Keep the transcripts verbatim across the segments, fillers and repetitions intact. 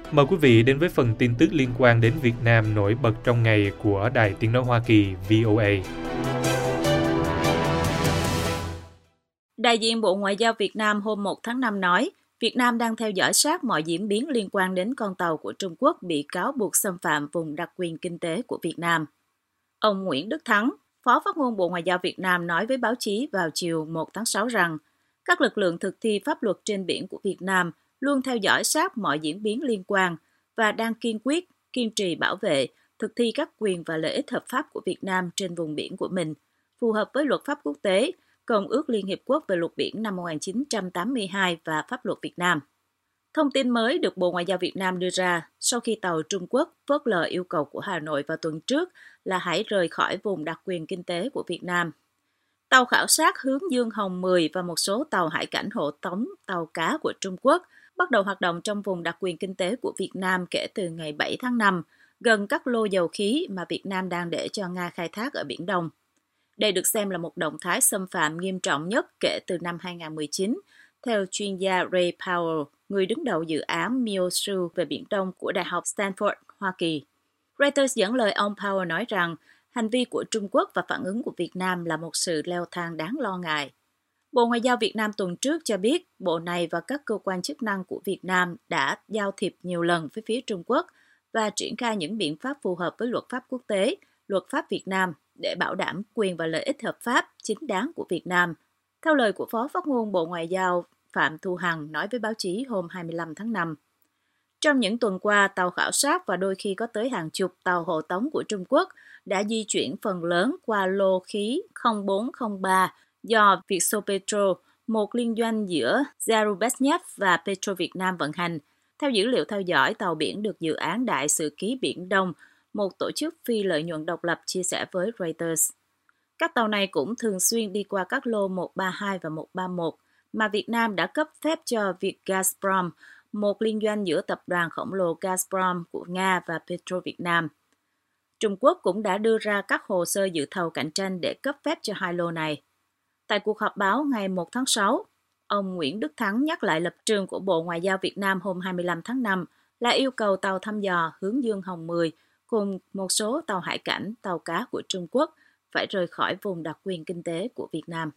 Mời quý vị đến với phần tin tức liên quan đến Việt Nam nổi bật trong ngày của Đài Tiếng nói Hoa Kỳ V O A. Đại diện Bộ Ngoại giao Việt Nam hôm một tháng năm nói, Việt Nam đang theo dõi sát mọi diễn biến liên quan đến con tàu của Trung Quốc bị cáo buộc xâm phạm vùng đặc quyền kinh tế của Việt Nam. Ông Nguyễn Đức Thắng, Phó Phát ngôn Bộ Ngoại giao Việt Nam nói với báo chí vào chiều một tháng sáu rằng, các lực lượng thực thi pháp luật trên biển của Việt Nam luôn theo dõi sát mọi diễn biến liên quan và đang kiên quyết, kiên trì bảo vệ, thực thi các quyền và lợi ích hợp pháp của Việt Nam trên vùng biển của mình, phù hợp với luật pháp quốc tế, Công ước Liên Hiệp Quốc về luật biển năm một nghìn chín trăm tám mươi hai và pháp luật Việt Nam. Thông tin mới được Bộ Ngoại giao Việt Nam đưa ra sau khi tàu Trung Quốc phớt lờ yêu cầu của Hà Nội vào tuần trước là hãy rời khỏi vùng đặc quyền kinh tế của Việt Nam. Tàu khảo sát hướng Dương Hồng mười và một số tàu hải cảnh hộ tống tàu cá của Trung Quốc bắt đầu hoạt động trong vùng đặc quyền kinh tế của Việt Nam kể từ ngày bảy tháng năm, gần các lô dầu khí mà Việt Nam đang để cho Nga khai thác ở Biển Đông. Đây được xem là một động thái xâm phạm nghiêm trọng nhất kể từ năm hai không một chín, theo chuyên gia Ray Powell, người đứng đầu dự án MIOSU về Biển Đông của Đại học Stanford, Hoa Kỳ. Reuters dẫn lời ông Powell nói rằng, hành vi của Trung Quốc và phản ứng của Việt Nam là một sự leo thang đáng lo ngại. Bộ Ngoại giao Việt Nam tuần trước cho biết, bộ này và các cơ quan chức năng của Việt Nam đã giao thiệp nhiều lần với phía Trung Quốc và triển khai những biện pháp phù hợp với luật pháp quốc tế, luật pháp Việt Nam để bảo đảm quyền và lợi ích hợp pháp chính đáng của Việt Nam. Theo lời của Phó Phát ngôn Bộ Ngoại giao Phạm Thu Hằng nói với báo chí hôm hai mươi lăm tháng năm. Trong những tuần qua, tàu khảo sát và đôi khi có tới hàng chục tàu hộ tống của Trung Quốc đã di chuyển phần lớn qua lô khí không bốn không ba do Vietsopetrol, một liên doanh giữa Zarubezhnev và Petro Việt Nam vận hành. Theo dữ liệu theo dõi, tàu biển được dự án Đại Sử ký Biển Đông, một tổ chức phi lợi nhuận độc lập chia sẻ với Reuters. Các tàu này cũng thường xuyên đi qua các lô một ba hai và một ba một mà Việt Nam đã cấp phép cho Vietgazprom, một liên doanh giữa tập đoàn khổng lồ Gazprom của Nga và Petro Việt Nam. Trung Quốc cũng đã đưa ra các hồ sơ dự thầu cạnh tranh để cấp phép cho hai lô này. Tại cuộc họp báo ngày một tháng sáu, ông Nguyễn Đức Thắng nhắc lại lập trường của Bộ Ngoại giao Việt Nam hôm hai mươi lăm tháng năm là yêu cầu tàu thăm dò hướng Dương Hồng mười cùng một số tàu hải cảnh, tàu cá của Trung Quốc phải rời khỏi vùng đặc quyền kinh tế của Việt Nam.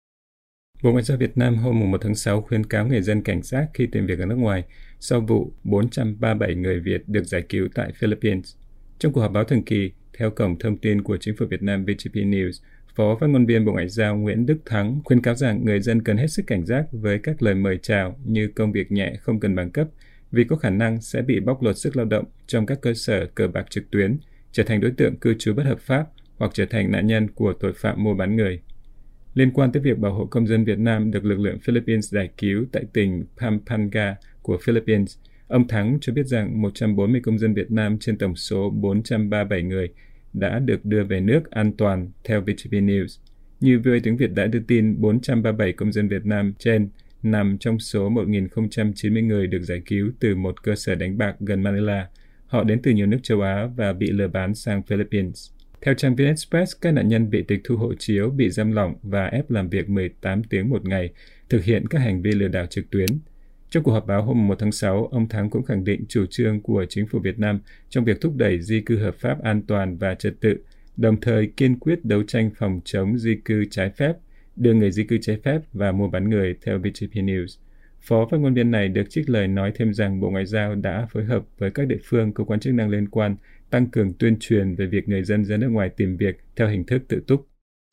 Bộ Ngoại giao Việt Nam hôm một tháng sáu khuyến cáo người dân cảnh giác khi tìm việc ở nước ngoài sau vụ bốn trăm ba mươi bảy người Việt được giải cứu tại Philippines. Trong cuộc họp báo thường kỳ, theo cổng thông tin của Chính phủ Việt Nam vê giê pê News, Phó Phát ngôn viên Bộ Ngoại giao Nguyễn Đức Thắng khuyến cáo rằng người dân cần hết sức cảnh giác với các lời mời chào như công việc nhẹ không cần bằng cấp, vì có khả năng sẽ bị bóc lột sức lao động trong các cơ sở cờ bạc trực tuyến, trở thành đối tượng cư trú bất hợp pháp hoặc trở thành nạn nhân của tội phạm mua bán người. Liên quan tới việc bảo hộ công dân Việt Nam được lực lượng Philippines giải cứu tại tỉnh Pampanga của Philippines, ông Thắng cho biết rằng một trăm bốn mươi công dân Việt Nam trên tổng số bốn trăm ba mươi bảy người đã được đưa về nước an toàn theo vê giê pê News. Như vê o a tiếng Việt đã đưa tin, bốn trăm ba mươi bảy công dân Việt Nam trên nằm trong số một nghìn không trăm chín mươi người được giải cứu từ một cơ sở đánh bạc gần Manila. Họ đến từ nhiều nước châu Á và bị lừa bán sang Philippines. Theo trang VnExpress, các nạn nhân bị tịch thu hộ chiếu, bị giam lỏng và ép làm việc mười tám tiếng một ngày, thực hiện các hành vi lừa đảo trực tuyến. Trong cuộc họp báo hôm một tháng sáu, ông Thắng cũng khẳng định chủ trương của Chính phủ Việt Nam trong việc thúc đẩy di cư hợp pháp an toàn và trật tự, đồng thời kiên quyết đấu tranh phòng chống di cư trái phép, đưa người di cư trái phép và mua bán người theo vê giê pê News. Phó phát ngôn viên này được trích lời nói thêm rằng Bộ Ngoại giao đã phối hợp với các địa phương, cơ quan chức năng liên quan tăng cường tuyên truyền về việc người dân ra nước ngoài tìm việc theo hình thức tự túc.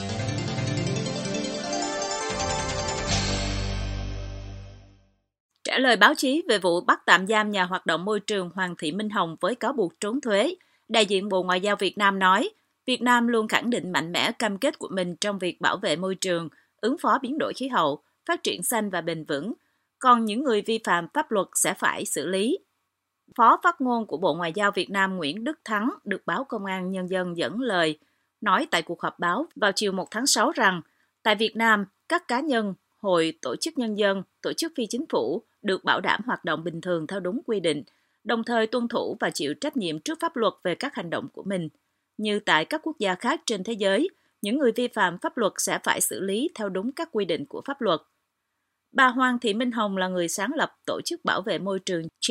Trả lời báo chí về vụ bắt tạm giam nhà hoạt động môi trường Hoàng Thị Minh Hồng với cáo buộc trốn thuế, đại diện Bộ Ngoại giao Việt Nam nói, Việt Nam luôn khẳng định mạnh mẽ cam kết của mình trong việc bảo vệ môi trường, ứng phó biến đổi khí hậu, phát triển xanh và bền vững, còn những người vi phạm pháp luật sẽ phải xử lý. Phó phát ngôn của Bộ Ngoại giao Việt Nam Nguyễn Đức Thắng được báo Công an Nhân dân dẫn lời, nói tại cuộc họp báo vào chiều một tháng sáu rằng, tại Việt Nam, các cá nhân, hội, tổ chức nhân dân, tổ chức phi chính phủ được bảo đảm hoạt động bình thường theo đúng quy định, đồng thời tuân thủ và chịu trách nhiệm trước pháp luật về các hành động của mình. Như tại các quốc gia khác trên thế giới, những người vi phạm pháp luật sẽ phải xử lý theo đúng các quy định của pháp luật. Bà Hoàng Thị Minh Hồng là người sáng lập tổ chức bảo vệ môi trường Change,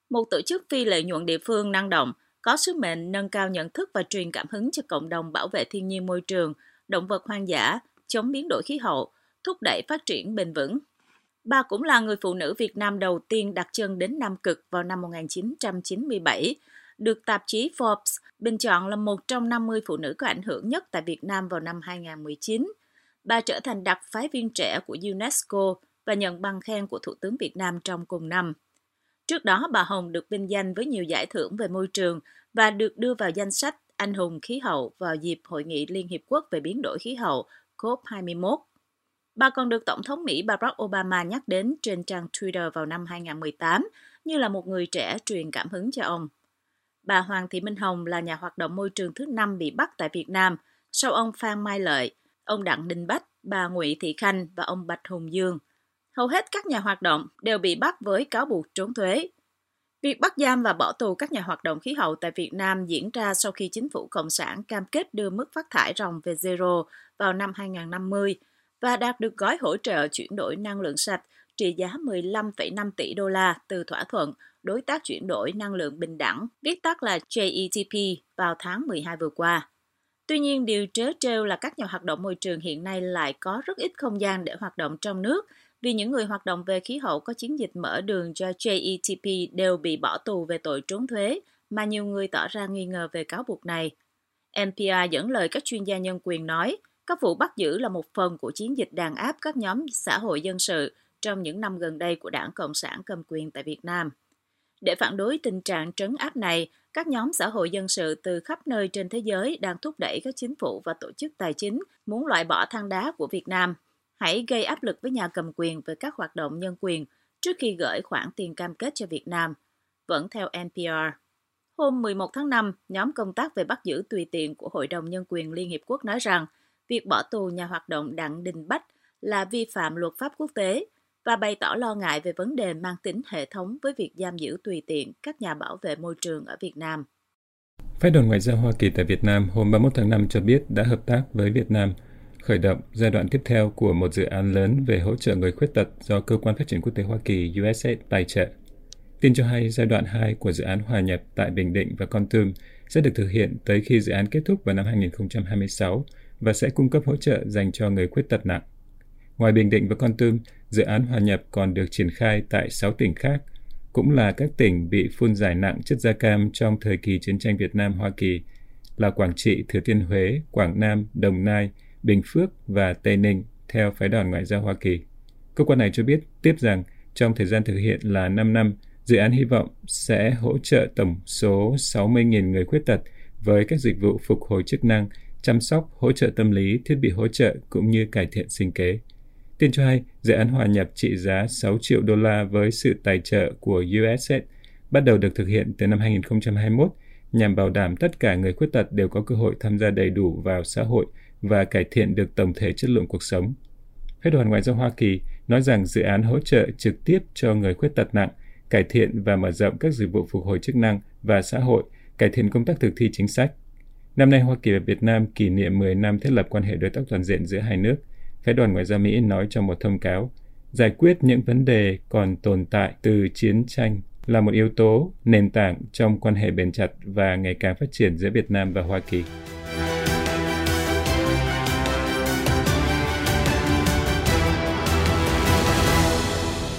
một tổ chức phi lợi nhuận địa phương năng động, có sứ mệnh nâng cao nhận thức và truyền cảm hứng cho cộng đồng bảo vệ thiên nhiên môi trường, động vật hoang dã, chống biến đổi khí hậu, thúc đẩy phát triển bền vững. Bà cũng là người phụ nữ Việt Nam đầu tiên đặt chân đến Nam Cực vào năm một nghìn chín trăm chín mươi bảy, được tạp chí Forbes bình chọn là một trong năm mươi phụ nữ có ảnh hưởng nhất tại Việt Nam vào năm hai không một chín. Bà trở thành đặc phái viên trẻ của UNESCO và nhận bằng khen của Thủ tướng Việt Nam trong cùng năm. Trước đó, bà Hồng được vinh danh với nhiều giải thưởng về môi trường và được đưa vào danh sách Anh hùng khí hậu vào dịp Hội nghị Liên Hiệp Quốc về biến đổi khí hậu C O P hai mươi mốt. Bà còn được Tổng thống Mỹ Barack Obama nhắc đến trên trang Twitter vào năm hai không một tám như là một người trẻ truyền cảm hứng cho ông. Bà Hoàng Thị Minh Hồng là nhà hoạt động môi trường thứ năm bị bắt tại Việt Nam, sau ông Phan Mai Lợi, ông Đặng Đình Bách, bà Nguyễn Thị Khanh và ông Bạch Hùng Dương. Hầu hết các nhà hoạt động đều bị bắt với cáo buộc trốn thuế. Việc bắt giam và bỏ tù các nhà hoạt động khí hậu tại Việt Nam diễn ra sau khi chính phủ Cộng sản cam kết đưa mức phát thải ròng về zero vào năm hai không năm mươi và đạt được gói hỗ trợ chuyển đổi năng lượng sạch trị giá mười lăm phẩy năm tỷ đô la từ thỏa thuận Đối tác chuyển đổi năng lượng bình đẳng, viết tắt là J E T P, vào tháng mười hai vừa qua. Tuy nhiên, điều trớ trêu là các nhà hoạt động môi trường hiện nay lại có rất ít không gian để hoạt động trong nước, vì những người hoạt động về khí hậu có chiến dịch mở đường cho J E T P đều bị bỏ tù về tội trốn thuế, mà nhiều người tỏ ra nghi ngờ về cáo buộc này. N P R dẫn lời các chuyên gia nhân quyền nói, các vụ bắt giữ là một phần của chiến dịch đàn áp các nhóm xã hội dân sự trong những năm gần đây của Đảng Cộng sản cầm quyền tại Việt Nam. Để phản đối tình trạng trấn áp này, các nhóm xã hội dân sự từ khắp nơi trên thế giới đang thúc đẩy các chính phủ và tổ chức tài chính muốn loại bỏ than đá của Việt Nam. Hãy gây áp lực với nhà cầm quyền về các hoạt động nhân quyền trước khi gửi khoản tiền cam kết cho Việt Nam. Vẫn theo N P R. Hôm mười một tháng năm, nhóm công tác về bắt giữ tùy tiện của Hội đồng Nhân quyền Liên Hiệp Quốc nói rằng việc bỏ tù nhà hoạt động Đặng Đình Bách là vi phạm luật pháp quốc tế và bày tỏ lo ngại về vấn đề mang tính hệ thống với việc giam giữ tùy tiện các nhà bảo vệ môi trường ở Việt Nam. Phái đoàn Ngoại giao Hoa Kỳ tại Việt Nam hôm ba mươi mốt tháng năm cho biết đã hợp tác với Việt Nam khởi động giai đoạn tiếp theo của một dự án lớn về hỗ trợ người khuyết tật do Cơ quan Phát triển Quốc tế Hoa Kỳ U S A I D tài trợ. Tin cho hay giai đoạn hai của dự án hòa nhập tại Bình Định và Kon Tum sẽ được thực hiện tới khi dự án kết thúc vào năm hai không hai sáu và sẽ cung cấp hỗ trợ dành cho người khuyết tật nặng. Ngoài Bình Định và Kon Tum, dự án hòa nhập còn được triển khai tại sáu tỉnh khác, cũng là các tỉnh bị phun rải nặng chất da cam trong thời kỳ chiến tranh Việt Nam-Hoa Kỳ, là Quảng Trị, Thừa Thiên Huế, Quảng Nam, Đồng Nai, Bình Phước và Tây Ninh, theo Phái đoàn Ngoại giao Hoa Kỳ. Cơ quan này cho biết tiếp rằng trong thời gian thực hiện là năm năm, dự án hy vọng sẽ hỗ trợ tổng số sáu mươi nghìn người khuyết tật với các dịch vụ phục hồi chức năng, chăm sóc, hỗ trợ tâm lý, thiết bị hỗ trợ cũng như cải thiện sinh kế. Tin cho hay, dự án hòa nhập trị giá sáu triệu đô la với sự tài trợ của U S A I D bắt đầu được thực hiện từ năm hai không hai mốt nhằm bảo đảm tất cả người khuyết tật đều có cơ hội tham gia đầy đủ vào xã hội và cải thiện được tổng thể chất lượng cuộc sống. Phái đoàn Ngoại giao Hoa Kỳ nói rằng dự án hỗ trợ trực tiếp cho người khuyết tật nặng, cải thiện và mở rộng các dịch vụ phục hồi chức năng và xã hội, cải thiện công tác thực thi chính sách. Năm nay, Hoa Kỳ và Việt Nam kỷ niệm mười năm thiết lập quan hệ đối tác toàn diện giữa hai nước. Phái đoàn Ngoại giao Mỹ nói trong một thông cáo, giải quyết những vấn đề còn tồn tại từ chiến tranh là một yếu tố nền tảng trong quan hệ bền chặt và ngày càng phát triển giữa Việt Nam và Hoa Kỳ.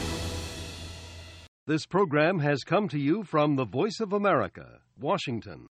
This program has come to you from the Voice of America, Washington.